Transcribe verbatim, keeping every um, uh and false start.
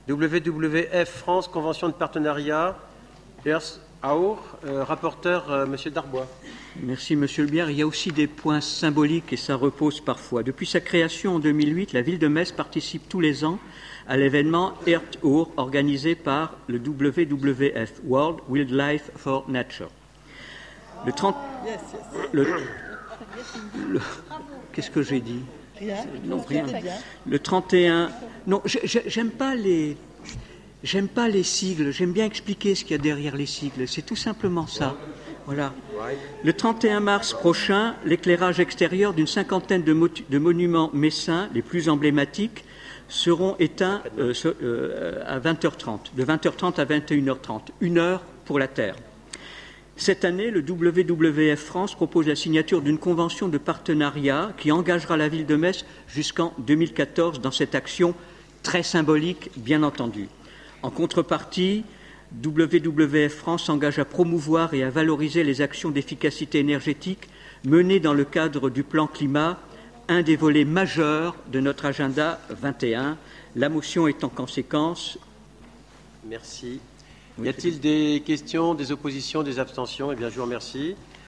W W F France, convention de partenariat. Earth Hour, euh, rapporteur euh, Monsieur Darbois. Merci Monsieur Lebière. Il y a aussi des points symboliques et ça repose parfois. Depuis sa création en deux mille huit, la ville de Metz participe tous les ans à l'événement Earth Hour organisé par le W W F, World Wildlife for Nature. Le trente... Le... Le... Qu'est-ce que j'ai dit? Rien. Non, rien. Le trente et un... Non, j'aime pas les... J'aime pas les sigles, j'aime bien expliquer ce qu'il y a derrière les sigles. C'est tout simplement ça. Voilà. Le trente et un mars prochain, l'éclairage extérieur d'une cinquantaine de, mo- de monuments messins, les plus emblématiques, seront éteints euh, euh, à vingt heures trente, de vingt heures trente à vingt et une heures trente, une heure pour la Terre. Cette année, le W W F France propose la signature d'une convention de partenariat qui engagera la ville de Metz jusqu'en deux mille quatorze dans cette action très symbolique, bien entendu. En contrepartie, W W F France s'engage à promouvoir et à valoriser les actions d'efficacité énergétique menées dans le cadre du plan climat, un des volets majeurs de notre agenda vingt et un. La motion est en conséquence. Merci. Y a-t-il des questions, des oppositions, des abstentions? Eh bien, je vous remercie.